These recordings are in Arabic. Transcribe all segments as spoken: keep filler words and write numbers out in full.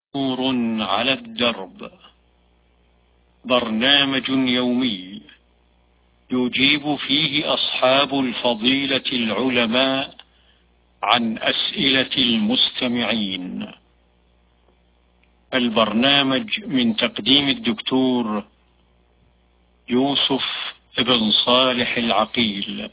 نور على الدرب، برنامج يومي يجيب فيه أصحاب الفضيلة العلماء عن أسئلة المستمعين. البرنامج من تقديم الدكتور يوسف بن صالح العقيل،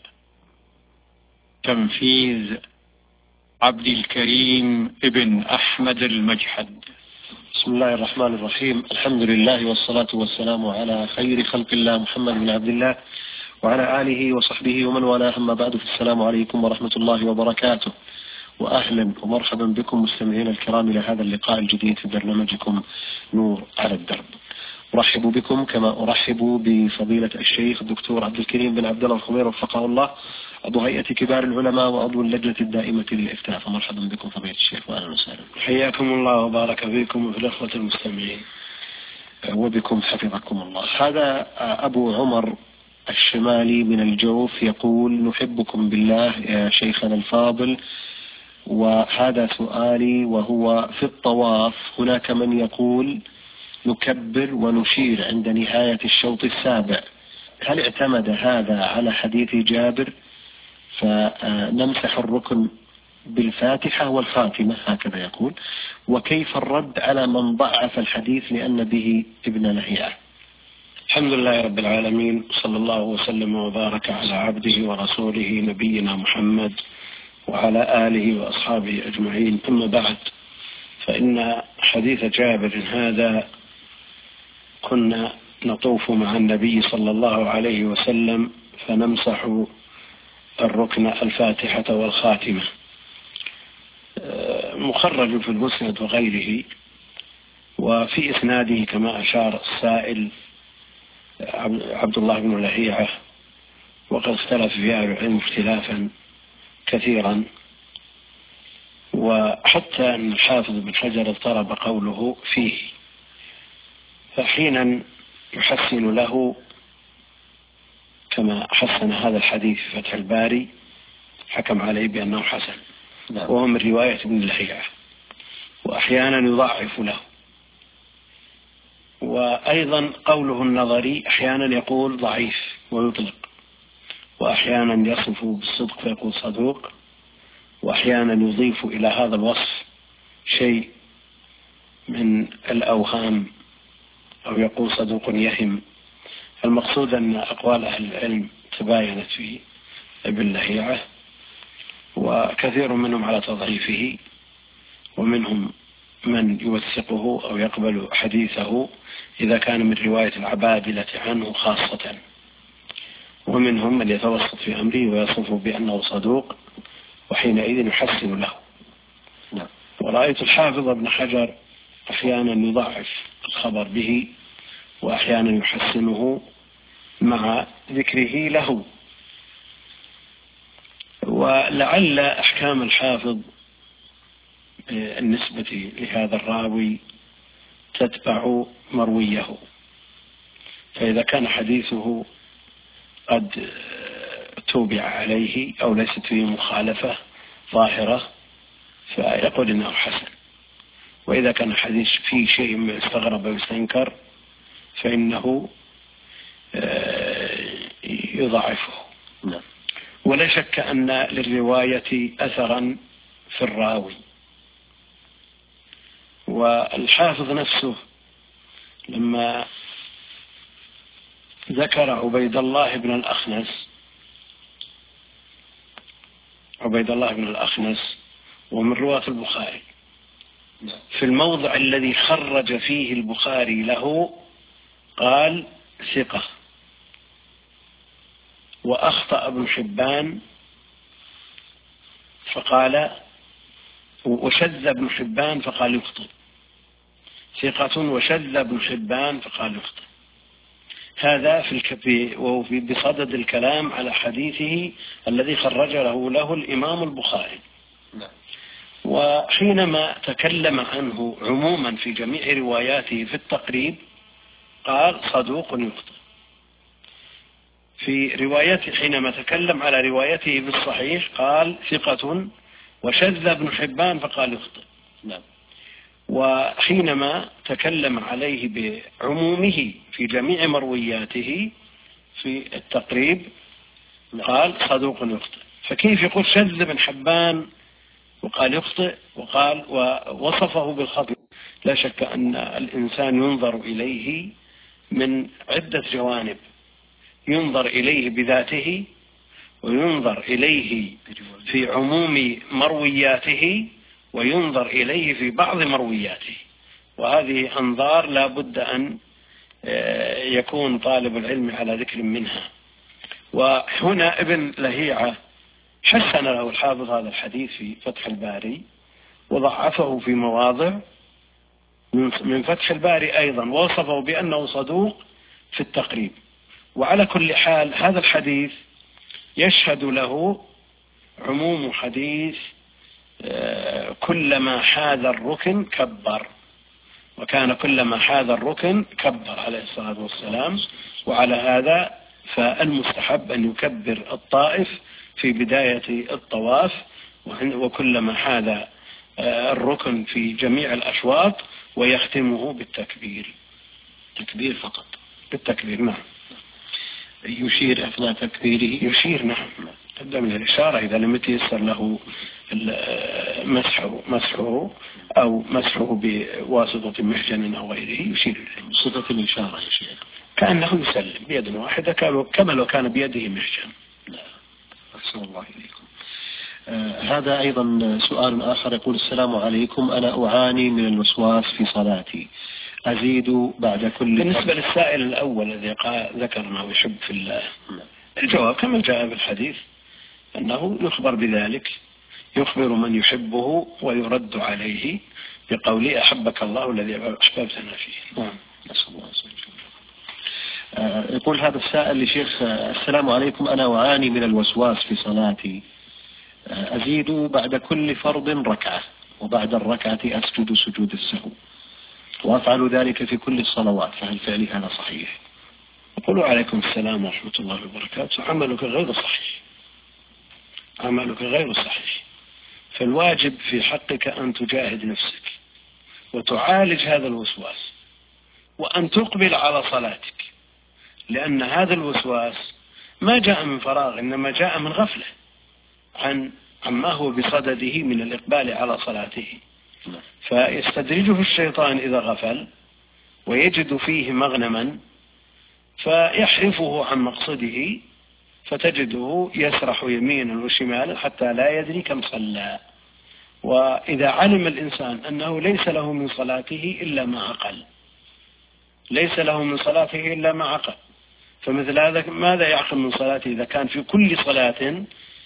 تنفيذ عبد الكريم بن أحمد المجحد. بسم الله الرحمن الرحيم. الحمد لله والصلاة والسلام على خير خلق الله محمد بن عبد الله وعلى آله وصحبه ومن والاه، أما بعد، فالسلام عليكم ورحمة الله وبركاته، وأهلا ومرحبا بكم مستمعين الكرام إلى هذا اللقاء الجديد في برنامجكم نور على الدرب. أرحب بكم كما أرحب بفضيلة الشيخ الدكتور عبد الكريم بن عبد الله الخمير وفقه الله، عضو هيئة كبار العلماء وعضو اللجنة الدائمة للإفتاء. فمرحبا بكم فضيلة الشيخ وأهلا وسهلا. حياكم الله وبارك فيكم وفي الأخوة المستمعين. وبكم حفظكم الله. هذا أبو عمر الشمالي من الجوف يقول: نحبكم بالله يا شيخنا الفاضل، وهذا سؤالي وهو في الطواف هناك من يقول نكبر ونشير عند نهاية الشوط السابع، هل اعتمد هذا على حديث جابر فنمسح الركن بالفاتحة والخاتمة؟ هكذا يقول. وكيف الرد على من ضعف الحديث لأن به ابن لهيعة؟ الحمد لله رب العالمين، صلى الله وسلم وبارك على عبده ورسوله نبينا محمد وعلى آله وأصحابه أجمعين. أما بعد، فإن حديث جابر هذا كنا نطوف مع النبي صلى الله عليه وسلم فنمسح الركن الفاتحة والخاتمة، مخرج في المسند وغيره، وفي إسناده كما أشار السائل عبد الله بن لهيعة، وقد اختلف في أهل العلم اختلافا كثيرا، وحتى أن الحافظ بن حجر اضطرب قوله فيه، فحينا يحسن له كما حسن هذا الحديث في فتح الباري، حكم عليه بأنه حسن وهو من رواية ابن لهيعة، وأحيانا يضعف له. وأيضا قوله النظري أحيانا يقول ضعيف ويطلق، وأحيانا يصف بالصدق فيقول صدوق، وأحيانا يضيف إلى هذا الوصف شيء من الأوهام أو يقول صدوق يهم. المقصود أن أقوال أهل العلم تباينت في ابن لهيعة، وكثير منهم على تضعيفه، ومنهم من يوثقه أو يقبل حديثه إذا كان من رواية العبادلة عنه خاصة، ومنهم من يتوسط في أمره ويصف بأنه صدوق، وحينئذ يحسن له. ورأيت الحافظ ابن حجر أحيانا يضعف الخبر به وأحيانا يحسنه مع ذكره له. ولعل أحكام الحافظ النسبة لهذا الراوي تتبع مرويه، فإذا كان حديثه قد توبع عليه أو ليست فيه مخالفة ظاهرة فيقول إنه حسن، وإذا كان حديث فيه شيء استغرب ويستنكر فإنه يضعفه. ولا شك أن للرواية أثرا في الراوي. والحافظ نفسه لما ذكر عبيد الله بن الأخنس عبيد الله بن الأخنس ومن رواة البخاري، في الموضع الذي خرج فيه البخاري له قال ثقة، وأخطأ ابن حبان فقال وشذ ابن حبان فقال يخطئ، ثقة وشذ ابن حبان فقال يخطئ. هذا في الكبي وهو بصدد الكلام على حديثه الذي خرج له له الإمام البخاري. وحينما تكلم عنه عموما في جميع رواياته في التقريب قال صدوق يخطئ. في روايته حينما تكلم على روايته في الصحيح قال ثقة وشذ ابن حبان فقال يخطئ. وحينما تكلم عليه بعمومه في جميع مروياته في التقريب قال صدوق يخطئ، فكيف يقول شذ بن حبان وقال يخطئ وقال ووصفه بالخطأ؟ لا شك أن الإنسان ينظر إليه من عدة جوانب، ينظر إليه بذاته، وينظر إليه في عموم مروياته، وينظر إليه في بعض مروياته، وهذه أنظار لا بد أن يكون طالب العلم على ذكر منها. وهنا ابن لهيعة حسن له الحافظ هذا الحديث في فتح الباري، وضعفه في مواضع من فتح الباري أيضا، ووصفه بأنه صدوق في التقريب. وعلى كل حال هذا الحديث يشهد له عموم حديث كلما حاذ الركن كبر، وكان كلما حاذ الركن كبر عليه الصلاة والسلام. وعلى هذا فالمستحب أن يكبر الطائف في بداية الطواف، وكلما حاذ الركن في جميع الأشواط، ويختمه بالتكبير. تكبير فقط؟ بالتكبير، نعم. يشير أثناء تكبيره؟ يشير، نعم، تبدأ من الإشارة إذا لم يتيسر له مسحه مسحه أو مسحه بواسطة محجن أو غيره يشير إليه. صفة الإشارة يا شيخ كأنه يسلم بيد واحدة كما لو كان بيده محجن. لا، أحسن الله إليكم. آه هذا أيضا سؤال آخر، يقول السلام عليكم، أنا أعاني من الوسواس في صلاتي، أزيد بعد كل. بالنسبة للسائل الأول الذي ذكر أنه يحب في الله، الجواب كما جاء بالحديث أنه يخبر بذلك، يخبر من يحبه ويرد عليه بقوله أحبك الله الذي أحببتنا فيه. نعم، نسأل الله عز وجل. آه يقول هذا السائل لشيخ، السلام عليكم، أنا أعاني من الوسواس في صلاتي، آه أزيد بعد كل فرض ركعة، وبعد الركعة أسجد سجود السهو، وأفعل ذلك في كل الصلوات، فهل فعلي هذا صحيح؟ يقول عليكم السلام ورحمة الله وبركاته، عملك غير صحيح، عملك غير صحيح. فالواجب في حقك أن تجاهد نفسك وتعالج هذا الوسواس، وأن تقبل على صلاتك، لأن هذا الوسواس ما جاء من فراغ، إنما جاء من غفلة عن عما هو بصدده من الإقبال على صلاته. فيستدرجه الشيطان إذا غفل ويجد فيه مغنما فيحرفه عن مقصده، فتجده يسرح يمينا وشمالا حتى لا يدري كم صلى. وإذا علم الإنسان أنه ليس له من صلاته إلا ما عقل، ليس له من صلاته إلا ما عقل، فمثل هذا ماذا يعقل من صلاته إذا كان في كل صلاة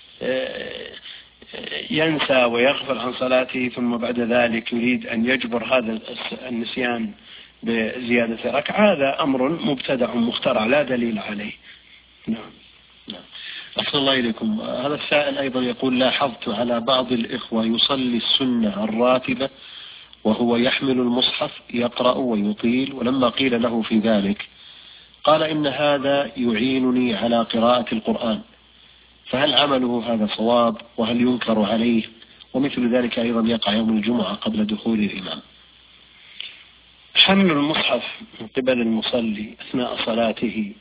ينسى ويغفل عن صلاته، ثم بعد ذلك يريد أن يجبر هذا النسيان بزيادة ركعة؟ هذا أمر مبتدع مخترع لا دليل عليه. نعم. نعم. أحسن الله إليكم. هذا السائل أيضا يقول لاحظت على بعض الإخوة يصلي السنة الراتبة وهو يحمل المصحف يقرأ ويطيل، ولما قيل له في ذلك قال إن هذا يعينني على قراءة القرآن، فهل عمله هذا صواب وهل ينكر عليه؟ ومثل ذلك أيضا يقع يوم الجمعة قبل دخول الإمام. حمل المصحف من قبل المصلي أثناء صلاته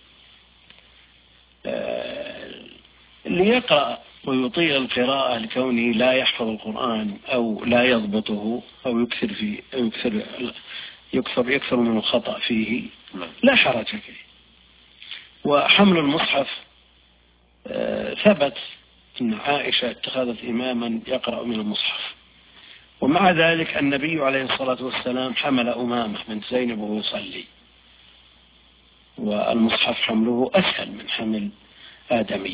اللي يقرأ ويطيل القراءة لكونه لا يحفظ القرآن أو لا يضبطه أو يكثر فيه أو يكثر يكثر يكثر من الخطأ فيه لا حرج فيه. وحمل المصحف ثبت أن عائشة اتخذت إماما يقرأ من المصحف، ومع ذلك النبي عليه الصلاة والسلام حمل أمامة بنت زينب وهو يصلي، والمصحف حمله أسهل من حمل آدمي،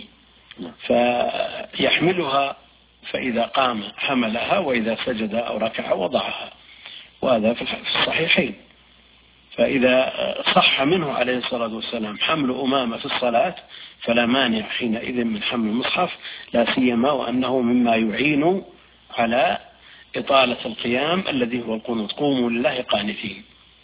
فيحملها فإذا قام حملها وإذا سجد أو ركع وضعها، وهذا في الصحيحين. فإذا صح منه عليه الصلاة والسلام حمل أمامة في الصلاة فلا مانع حينئذ من حمل المصحف، لا سيما وأنه مما يعين على إطالة القيام الذي هو القنوت، قوموا لله قانتين.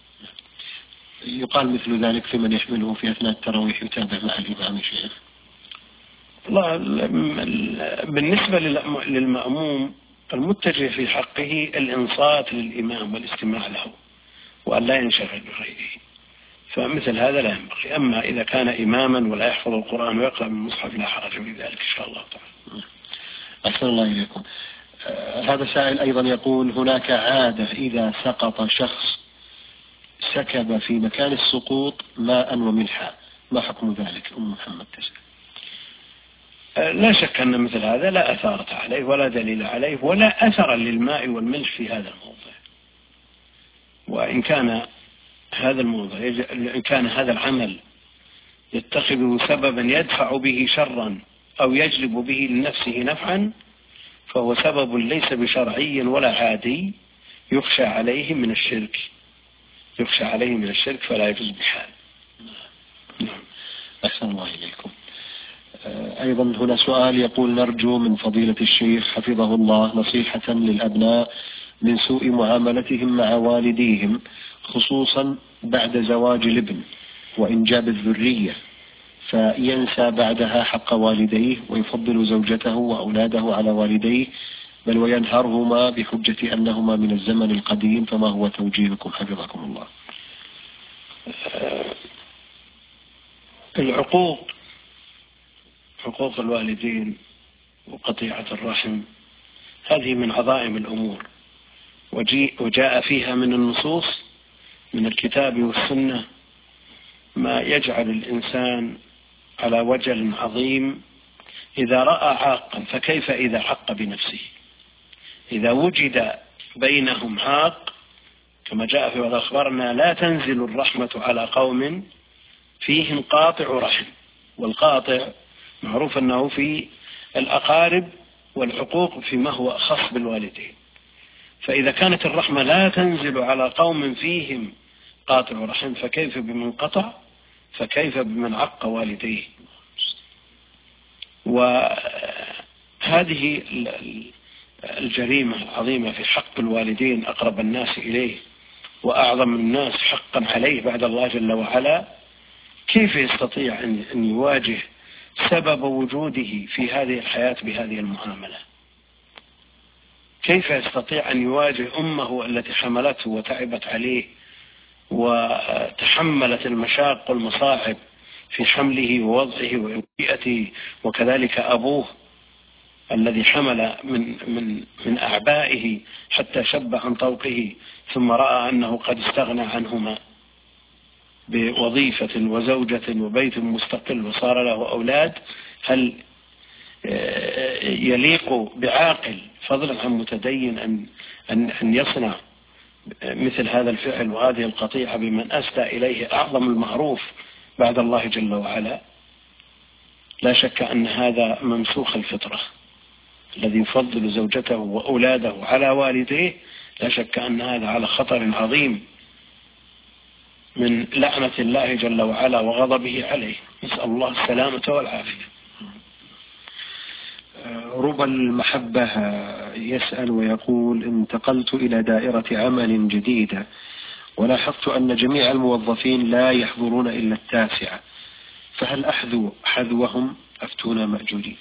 يقال مثل ذلك في من يحمله في أثناء التراويح يتابع مع الإمام شيخ؟ بالنسبة للمأموم المتجه في حقه الإنصات للإمام والاستماع له وأن لا ينشغل بغيره، فمثل هذا لا ينبغي. أما إذا كان إماما ولا يحفظ القرآن ويقرأ من المصحف لا حرج في ذلك إن شاء الله تعالى. أحسن الله إليكم. آه هذا سائل أيضا يقول هناك عادة إذا سقط شخص سكب في مكان السقوط ماء وملحا، ما حكم ذلك؟ أم محمد تسأل. آه لا شك أن مثل هذا لا أثارة عليه ولا دليل عليه ولا أثر للماء والملح في هذا الموضع، وإن كان هذا الموضع إن كان هذا العمل يتخذه سببا يدفع به شرا أو يجلب به لنفسه نفعا فهو سبب ليس بشرعي ولا عادي يخشى عليه من الشرك يخشى عليه من الشرك فلا يجوز بحال. نعم. أحسن الله إليكم. أيضا هنا سؤال يقول نرجو من فضيلة الشيخ حفظه الله نصيحة للأبناء من سوء معاملتهم مع والديهم خصوصا بعد زواج الابن وإنجاب الذرية، فينسى بعدها حق والديه ويفضل زوجته وأولاده على والديه بل وينهرهما بحجة أنهما من الزمن القديم، فما هو توجيهكم حفظكم الله؟ العقوق حقوق الوالدين وقطيعة الرحم هذه من عظائم الأمور وجاء فيها من النصوص من الكتاب والسنة ما يجعل الإنسان على وجل عظيم إذا رأى عاقا، فكيف إذا عق بنفسه؟ إذا وجد بينهم عاق كما جاء في بعض أخبارنا لا تنزل الرحمة على قوم فيهم قاطع رحم، والقاطع معروف أنه في الأقارب والحقوق فيما هو خاص بالوالدين، فإذا كانت الرحمة لا تنزل على قوم فيهم قاطع رحم فكيف بمن قطع، فكيف بمن عق والديه؟ وهذه الجريمة العظيمة في حق الوالدين أقرب الناس إليه وأعظم الناس حقا عليه بعد الله جل وعلا، كيف يستطيع أن يواجه سبب وجوده في هذه الحياة بهذه المعاملة؟ كيف يستطيع أن يواجه أمه التي حملته وتعبت عليه وتحملت المشاق والمصاعب في حمله ووضعه وإنبئته، وكذلك أبوه الذي حمل من من من أعبائه حتى شب عن طوقه ثم رأى أنه قد استغنى عنهما بوظيفة وزوجة وبيت مستقل وصار له أولاد؟ هل يليق بعاقل فضلا عن متدين أن أن أن يصنع مثل هذا الفعل وهذه القطيعة بمن أسدى إليه أعظم المعروف بعد الله جل وعلا؟ لا شك أن هذا ممسوخ الفطرة، الذي يفضل زوجته وأولاده على والديه لا شك أن هذا على خطر عظيم من لعنة الله جل وعلا وغضبه عليه، نسأل الله السلامة والعافية. ربى المحبة يسأل ويقول انتقلت إلى دائرة عمل جديدة ولاحظت أن جميع الموظفين لا يحضرون إلا التاسعة، فهل أحذو حذوهم أفتونا مأجورين؟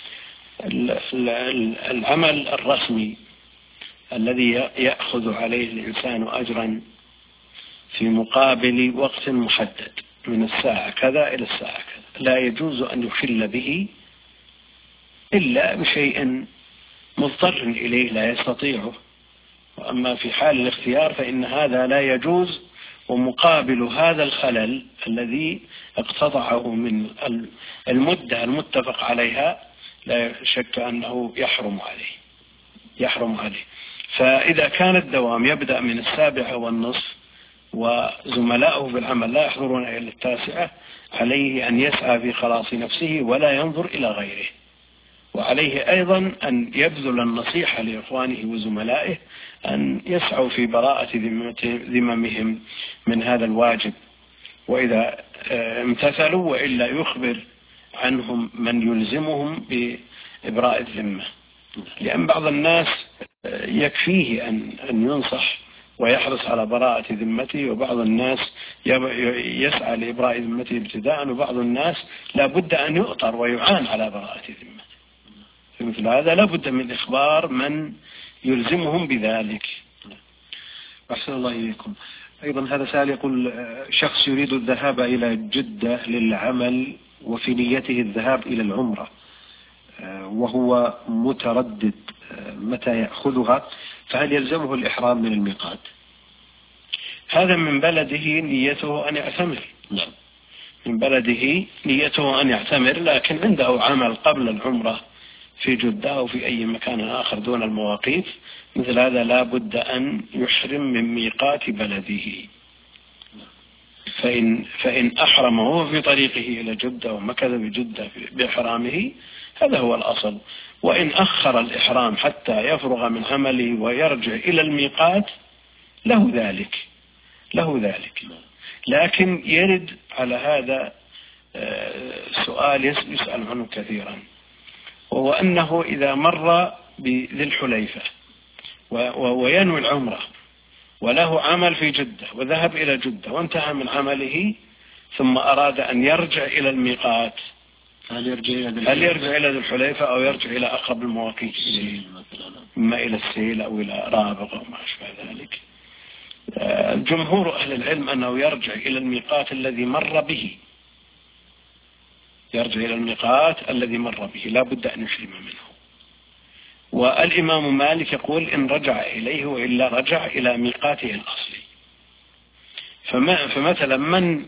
العمل الرسمي الذي يأخذ عليه الإنسان أجرا في مقابل وقت محدد من الساعة كذا إلى الساعة كذا لا يجوز أن يخل به إلا بشيء مضطر إليه لا يستطيعه، وأما في حال الاختيار فإن هذا لا يجوز، ومقابل هذا الخلل الذي اقتطعه من المدة المتفق عليها لا شك أنه يحرم عليه يحرم عليه. فإذا كان الدوام يبدأ من السابعة والنصف وزملاؤه في العمل لا يحضرون إلى التاسعة عليه أن يسعى في خلاص نفسه ولا ينظر إلى غيره، وعليه أيضا أن يبذل النصيحة لإخوانه وزملائه أن يسعوا في براءة ذممهم من هذا الواجب، وإذا امتثلوا وإلا يخبر عنهم من يلزمهم بإبراء الذمة، لأن بعض الناس يكفيه أن أن ينصح ويحرص على براءة ذمته، وبعض الناس يسعى لإبراء ذمته ابتداء، وبعض الناس لا بد أن يؤطر ويعان على براءة ذمته. مثل هذا لا بد من إخبار من يلزمهم بذلك. أحسن الله إليكم. أيضا هذا سائل يقول شخص يريد الذهاب إلى جدة للعمل وفي نيته الذهاب إلى العمرة وهو متردد متى يأخذها، فهل يلزمه الإحرام من الميقات؟ هذا من بلده نيته أن يعتمر. نعم. من بلده نيته أن يعتمر، لكن عنده عمل قبل العمرة في جدة أو في أي مكان آخر دون المواقيت، مثل هذا لا بد أن يحرم من ميقات بلده. فإن, فإن أحرم هو في طريقه إلى جدة ومكث بجدة بإحرامه هذا هو الأصل. وإن أخر الإحرام حتى يفرغ من عمله ويرجع إلى الميقات له ذلك له ذلك لكن يرد على هذا سؤال يسأل عنه كثيرا، وهو أنه إذا مر بذي الحليفة وينوي العمرة وله عمل في جدة وذهب إلى جدة وانتهى من عمله ثم أراد أن يرجع إلى الميقات، هل يرجع إلى هل يرجع إلى ذي الحليفة أو يرجع إلى أقرب المواقيت، إما إلى السيل أو إلى رابغ أو ما أشبه ذلك؟ جمهور أهل العلم أنه يرجع إلى الميقات الذي مر به يرجع إلى الميقات الذي مر به لا بد أن يحرم منه. والإمام مالك يقول إن رجع إليه وإلا رجع إلى ميقاته الأصلي. فما فمثلا من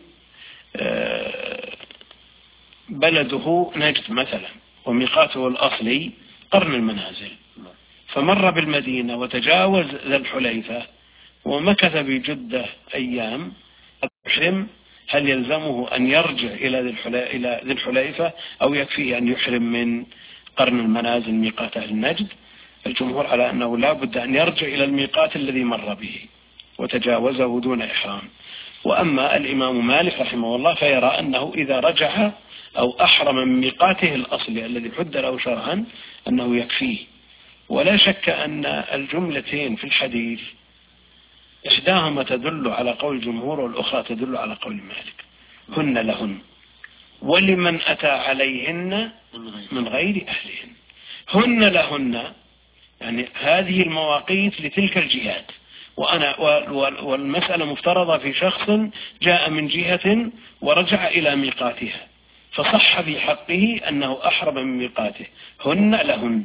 بلده نجد مثلا وميقاته الأصلي قرن المنازل، فمر بالمدينة وتجاوز ذا الحليفة ومكث بجدة أيام يحرم، هل يلزمه أن يرجع إلى ذي الحليفة أو يكفيه أن يحرم من قرن المنازل ميقات أهل النجد؟ الجمهور على أنه لا بد أن يرجع إلى الميقات الذي مر به وتجاوزه دون إحرام. وأما الإمام مالك رحمه الله فيرى أنه إذا رجع أو أحرم من ميقاته الأصلي الذي حد له شرعا أنه يكفيه. ولا شك أن الجملتين في الحديث إحداهما تدل على قول الجمهور والأخرى تدل على قول مالك. هن لهن ولمن أتى عليهن من غير أهلهن. هن لهن يعني هذه المواقيت لتلك الجهات، وأنا والمسألة مفترضة في شخص جاء من جهة ورجع إلى ميقاتها فصح في حقه أنه أحرم من ميقاته. هن لهن،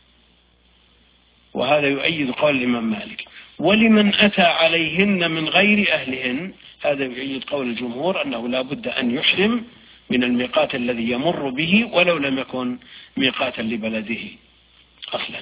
وهذا يؤيد قول الإمام مالك. ولمن أتى عليهن من غير أهلهن هذا يؤيد قول الجمهور أنه لا بد أن يحرم من الميقات الذي يمر به ولو لم يكن ميقاتا لبلده أصلا.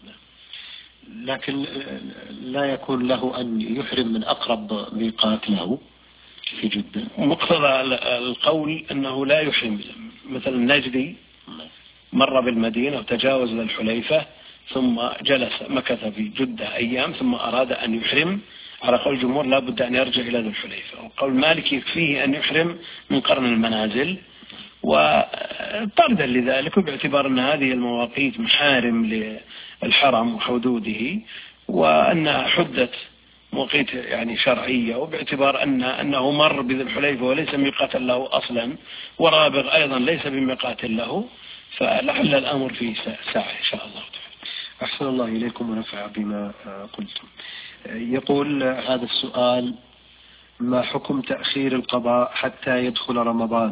لكن لا يكون له أن يحرم من أقرب ميقات له في جدة. مقتضى القول أنه لا يحرم، مثل النجدي مر بالمدينة وتجاوز للحليفة ثم جلس مكث في جدة أيام ثم أراد أن يحرم، على قول الجمهور لا بد أن يرجع إلى ذي الحليفة. وقول مالك يكفيه أن يحرم من قرن المنازل، وطردا لذلك باعتبار أن هذه المواقيت محارم للحرم وحدوده وأنها حدت مواقيت يعني شرعية، وباعتبار أن أنه مر بذي الحليفة وليس ميقاتا له أصلا، ورابغ أيضا ليس بميقات له، فلعل الأمر فيه ساعة إن شاء الله تعالى. أحسن الله إليكم ونفع بما قلتم. يقول هذا السؤال: ما حكم تأخير القضاء حتى يدخل رمضان،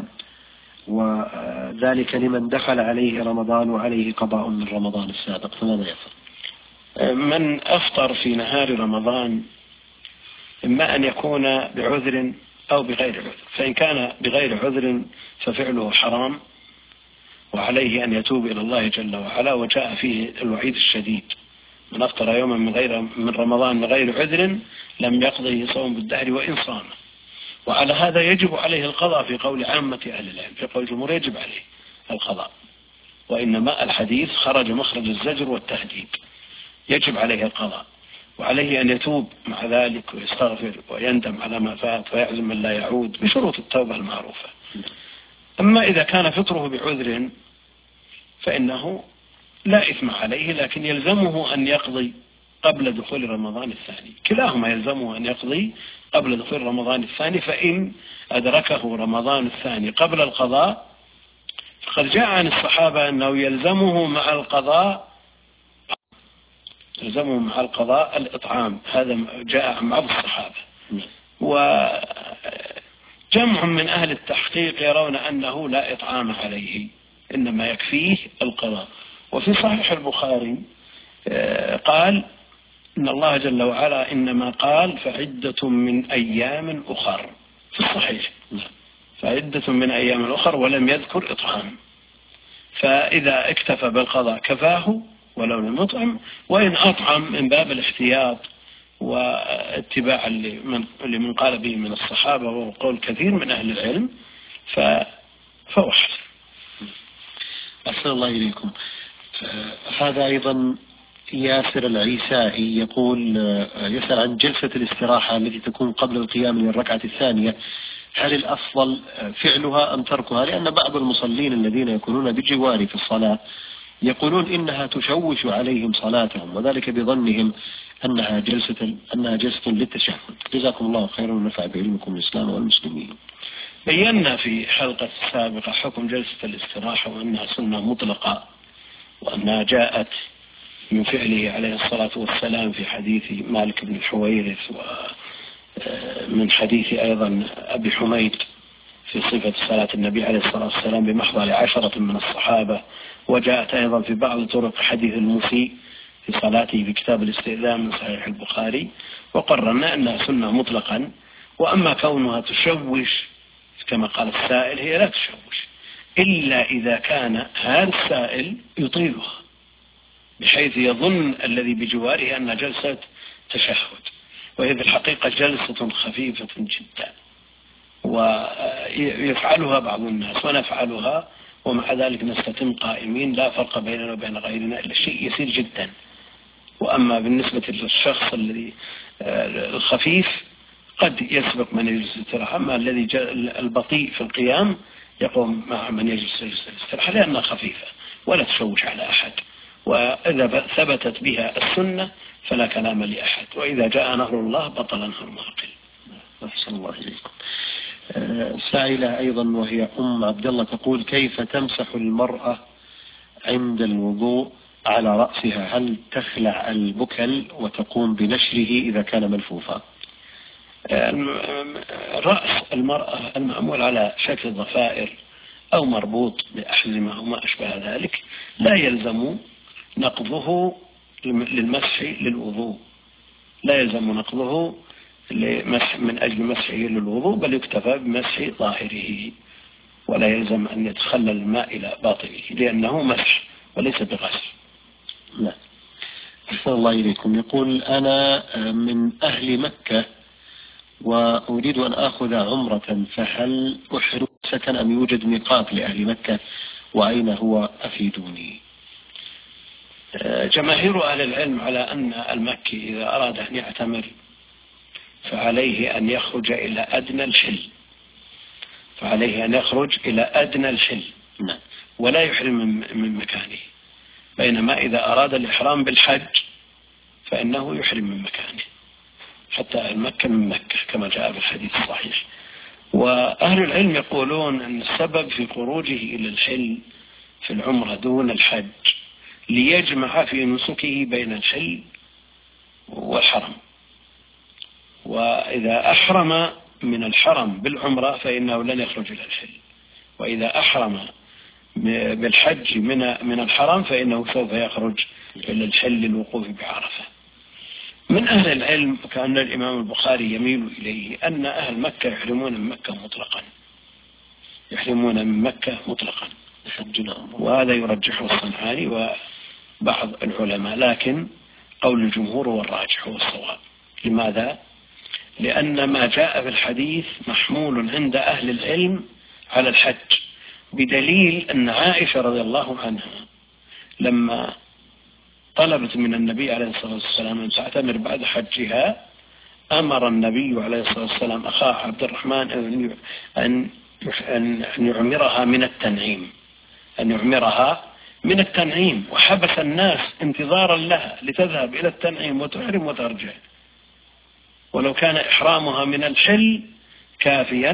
وذلك لمن دخل عليه رمضان وعليه قضاء من رمضان السابق، فماذا يفعل؟ من أفطر في نهار رمضان إما أن يكون بعذر أو بغير عذر، فإن كان بغير عذر ففعله حرام وعليه أن يتوب إلى الله جل وعلا، وجاء فيه الوعيد الشديد: من أفطر يوما من غير من رمضان من غير عذر لم يقضه صوم بالدهر وإن صام. وعلى هذا يجب عليه القضاء في قول عامة أهل العلم، في قول الجمهور يجب عليه القضاء، وإنما الحديث خرج مخرج الزجر والتهديد، يجب عليه القضاء، وعليه أن يتوب مع ذلك ويستغفر ويندم على ما فات ويعزم أن لا يعود بشروط التوبة المعروفة. أما إذا كان فطره بعذر فإنه لا إثم عليه، لكن يلزمه أن يقضي قبل دخول رمضان الثاني، كلاهما يلزمه أن يقضي قبل دخول رمضان الثاني، فإن أدركه رمضان الثاني قبل القضاء قد جاء عن الصحابة أنه يلزمه مع القضاء يلزمه مع القضاء الإطعام، هذا جاء عن بعض الصحابة. وجمع من أهل التحقيق يرون أنه لا إطعام عليه، إنما يكفيه القضاء. وفي صحيح البخاري قال إن الله جل وعلا إنما قال فعدة من أيام أخر، في الصحيح فعدة من أيام أخر، ولم يذكر إطعام. فإذا اكتفى بالقضاء كفاه ولو لم يطعم، وإن أطعم من باب الاحتياط واتباع لمن قال به من الصحابة وقول كثير من أهل العلم فهو حسن. أحسن الله إليكم. هذا أيضا ياسر العيسائي يقول يسأل عن جلسة الاستراحة التي تكون قبل القيام من الركعة الثانية، هل الأفضل فعلها أم تركها؟ لأن بعض المصلين الذين يكونون بجواري في الصلاة يقولون إنها تشوش عليهم صلاتهم، وذلك بظنهم أنها جلسة أنها جلسة للتشهد. جزاكم الله خيرا ونفع بعلمكم الإسلام والمسلمين. بينا في حلقة سابقة حكم جلسة الاستراحة وأنها سنة مطلقة، وأنها جاءت من فعله عليه الصلاة والسلام في حديث مالك بن الحويرث، ومن حديث أيضا أبي حميد في صفة صلاة النبي عليه الصلاة والسلام بمحضر عشرة من الصحابة، وجاءت أيضا في بعض طرق حديث المسيء في صلاته في كتاب الاستئذان من صحيح البخاري، وقررنا أنها سنة مطلقا. وأما كونها تشوش كما قال السائل، هي لا تشوش إلا إذا كان هذا السائل يطيلها بحيث يظن الذي بجواره أن جلسة تشهد، وهي في الحقيقة جلسة خفيفة جدا ويفعلها بعض الناس ونفعلها، ومع ذلك نستتم قائمين، لا فرق بيننا وبين غيرنا إلا شيء يسير جدا. وأما بالنسبة للشخص الذي الخفيف قد يسبق من يجلس الاستراحة، أما الذي البطيء في القيام يقوم مع من يجلس الاستراحة لأنها خفيفة ولا تشوش على أحد، وإذا ثبتت بها السنة فلا كلام لأحد، وإذا جاء نهر الله بطل نهر الناقل. أحسن الله إليكم. سائلة أيضا وهي أم عبد الله تقول كيف تمسح المرأة عند الوضوء على رأسها؟ هل تخلع البكل وتقوم بنشره إذا كان ملفوفا؟ رأس المرأة المعمول على شكل ضفائر أو مربوط بأحزمة أو ما أشبه ذلك لا يلزم نقضه للمسح للوضوء، لا يلزم نقضه من أجل مسحه للوضوء، بل يكتفى بمسح ظاهره، ولا يلزم أن يتخلل الماء إلى باطنه لأنه مسح وليس بغسل. لا. أحسن الله إليكم. يقول أنا من أهل مكة وأريد أن أخذ عمرة، فهل أحرم سكن أم يوجد ميقات لأهل مكة وأين هو؟ أفيدوني. جماهير أهل العلم على أن المكي إذا أراد أن يعتمر فعليه أن يخرج إلى أدنى الحل، فعليه أن يخرج إلى أدنى الحل ولا يحرم من مكانه، بينما إذا أراد الإحرام بالحج فإنه يحرم من مكانه حتى المكة من مكة كما جاء في الحديث الصحيح. وأهل العلم يقولون أن السبب في خروجه إلى الحل في العمرة دون الحج ليجمع في نسكه بين الحل والحرم، وإذا أحرم من الحرم بالعمرة فإنه لن يخرج إلى الحل، وإذا أحرم بالحج من من الحرم فإنه سوف يخرج إلى الحل للوقوف بعرفة. من أهل العلم كأن الإمام البخاري يميل إليه أن أهل مكة يحرمون من مكة مطلقا، يحرمون من مكة مطلقا، وهذا يرجحه الصنعاني وبعض العلماء، لكن قول الجمهور هو الراجح والصواب. لماذا؟ لأن ما جاء في الحديث محمول عند أهل العلم على الحج، بدليل أن عائشة رضي الله عنها لما طلبت من النبي عليه الصلاة والسلام أن تعتمر بعد حجها أمر النبي عليه الصلاة والسلام أخاه عبد الرحمن أن أن يعمرها من التنعيم أن يعمرها من التنعيم وحبس الناس انتظارا لها لتذهب إلى التنعيم وتحرم وترجع، ولو كان إحرامها من الحل كافيا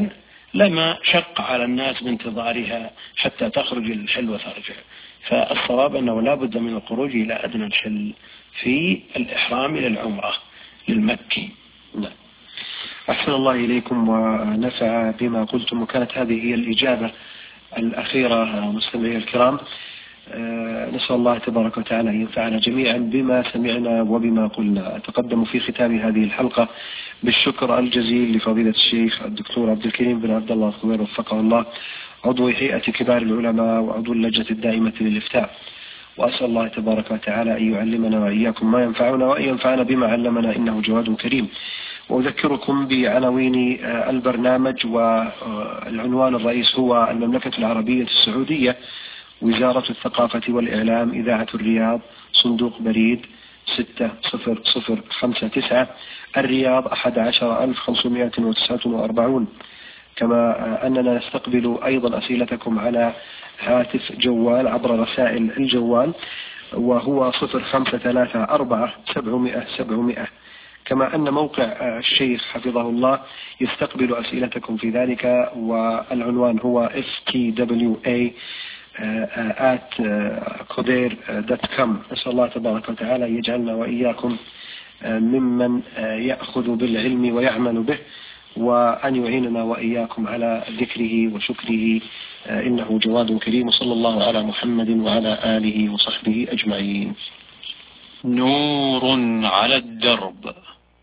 لما شق على الناس بانتظارها حتى تخرج الحل وترجع. فالصواب أنه لا بد من الخروج إلى أدنى الحل في الإحرام للعمرة للمكي. نعم. أحسن الله إليكم ونفع بما قلتم، وكانت هذه هي الإجابة الأخيرة مستمعي الكرام. نسأل الله تبارك وتعالى أن ينفعنا جميعا بما سمعنا وبما قلنا. أتقدم في ختام هذه الحلقة بالشكر الجزيل لفضيلة الشيخ الدكتور عبد الكريم بن عبد الله الخضير وفقه الله، عضو هيئة كبار العلماء وعضو اللجنة الدائمة للإفتاء، وأسأل الله تبارك وتعالى أن يعلمنا وإياكم ما ينفعنا وأن ينفعنا بما علمنا، إنه جواد كريم. وأذكركم بعناوين البرنامج، والعنوان الرئيس هو المملكة العربية السعودية، وزارة الثقافة والإعلام، إذاعة الرياض، صندوق بريد ستة صفر صفر خمسة تسعة، الرياض أحد عشر ألف خمسمائة وتسعة وأربعون. كما أننا نستقبل أيضا أسئلتكم على هاتف جوال عبر رسائل الجوال، وهو صفر خمسة ثلاثة أربعة سبعمائة سبعمائة. كما أن موقع الشيخ حفظه الله يستقبل أسئلتكم في ذلك، والعنوان هو إف تي دبليو إيه آت كودير دوت كوم. أسأل الله تبارك وتعالى يجعلنا وإياكم ممن يأخذ بالعلم ويعمل به، وأن يعيننا وإياكم على ذكره وشكره، إنه جواد كريم. صلى الله على محمد وعلى آله وصحبه أجمعين. نور على الدرب،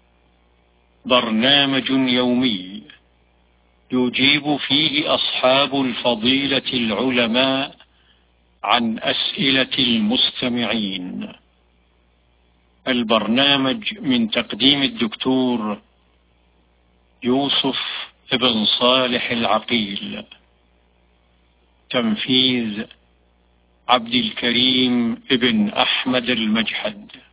برنامج يومي يجيب فيه أصحاب الفضيلة العلماء عن أسئلة المستمعين. البرنامج من تقديم الدكتور يوسف ابن صالح العقيل، تنفيذ عبد الكريم ابن أحمد المجحد.